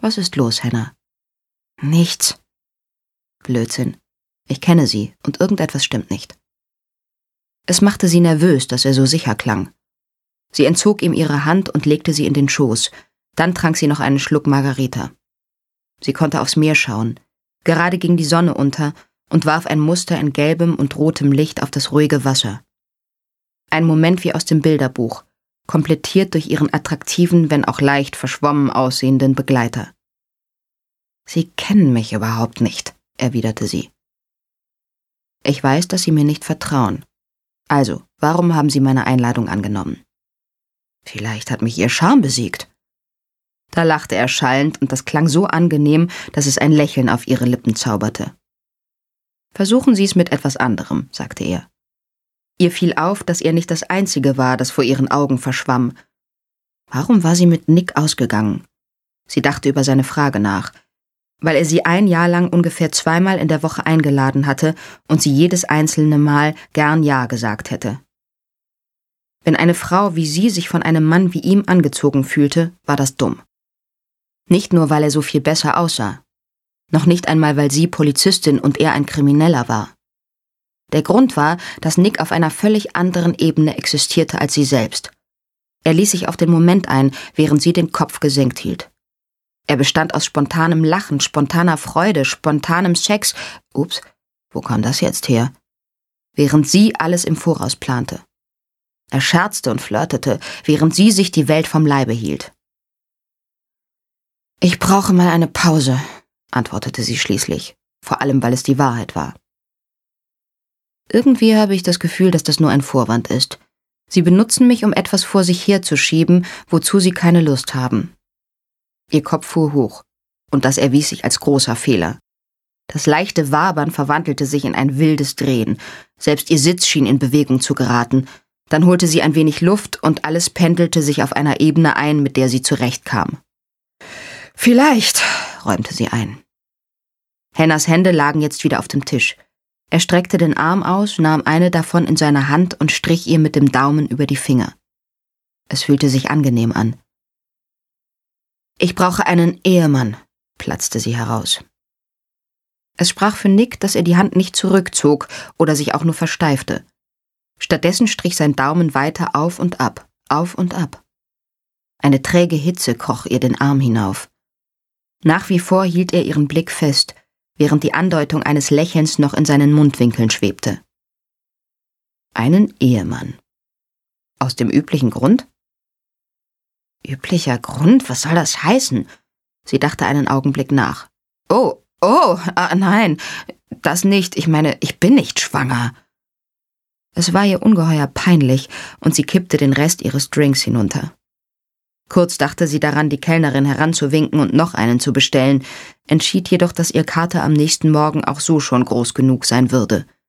»Was ist los, Hannah?« »Nichts.« »Blödsinn. Ich kenne Sie, und irgendetwas stimmt nicht.« Es machte sie nervös, dass er so sicher klang. Sie entzog ihm ihre Hand und legte sie in den Schoß. Dann trank sie noch einen Schluck Margarita. Sie konnte aufs Meer schauen. Gerade ging die Sonne unter und warf ein Muster in gelbem und rotem Licht auf das ruhige Wasser. Ein Moment wie aus dem Bilderbuch, komplettiert durch ihren attraktiven, wenn auch leicht verschwommen aussehenden Begleiter. »Sie kennen mich überhaupt nicht«, erwiderte sie. »Ich weiß, dass Sie mir nicht vertrauen. Also, warum haben Sie meine Einladung angenommen?« »Vielleicht hat mich Ihr Charme besiegt.« Da lachte er schallend, und das klang so angenehm, dass es ein Lächeln auf ihre Lippen zauberte. »Versuchen Sie es mit etwas anderem«, sagte er. Ihr fiel auf, dass er nicht das Einzige war, das vor ihren Augen verschwamm. Warum war sie mit Nick ausgegangen? Sie dachte über seine Frage nach. Weil er sie ein Jahr lang ungefähr 2-mal in der Woche eingeladen hatte und sie jedes einzelne Mal gern Ja gesagt hätte. Wenn eine Frau wie sie sich von einem Mann wie ihm angezogen fühlte, war das dumm. Nicht nur, weil er so viel besser aussah. Noch nicht einmal, weil sie Polizistin und er ein Krimineller war. Der Grund war, dass Nick auf einer völlig anderen Ebene existierte als sie selbst. Er ließ sich auf den Moment ein, während sie den Kopf gesenkt hielt. Er bestand aus spontanem Lachen, spontaner Freude, spontanem Sex. Ups, wo kam das jetzt her? Während sie alles im Voraus plante. Er scherzte und flirtete, während sie sich die Welt vom Leibe hielt. »Ich brauche mal eine Pause«, antwortete sie schließlich, vor allem weil es die Wahrheit war. »Irgendwie habe ich das Gefühl, dass das nur ein Vorwand ist. Sie benutzen mich, um etwas vor sich herzuschieben, wozu Sie keine Lust haben.« Ihr Kopf fuhr hoch, und das erwies sich als großer Fehler. Das leichte Wabern verwandelte sich in ein wildes Drehen. Selbst ihr Sitz schien in Bewegung zu geraten. Dann holte sie ein wenig Luft, und alles pendelte sich auf einer Ebene ein, mit der sie zurechtkam. »Vielleicht«, räumte sie ein. Hannahs Hände lagen jetzt wieder auf dem Tisch. Er streckte den Arm aus, nahm eine davon in seine Hand und strich ihr mit dem Daumen über die Finger. Es fühlte sich angenehm an. »Ich brauche einen Ehemann«, platzte sie heraus. Es sprach für Nick, dass er die Hand nicht zurückzog oder sich auch nur versteifte. Stattdessen strich sein Daumen weiter auf und ab, auf und ab. Eine träge Hitze kroch ihr den Arm hinauf. Nach wie vor hielt er ihren Blick fest, während die Andeutung eines Lächelns noch in seinen Mundwinkeln schwebte. Einen Ehemann. Aus dem üblichen Grund? Üblicher Grund? Was soll das heißen? Sie dachte einen Augenblick nach. Nein, das nicht. Ich meine, ich bin nicht schwanger. Es war ihr ungeheuer peinlich, und sie kippte den Rest ihres Drinks hinunter. Kurz dachte sie daran, die Kellnerin heranzuwinken und noch einen zu bestellen, entschied jedoch, dass ihr Kater am nächsten Morgen auch so schon groß genug sein würde.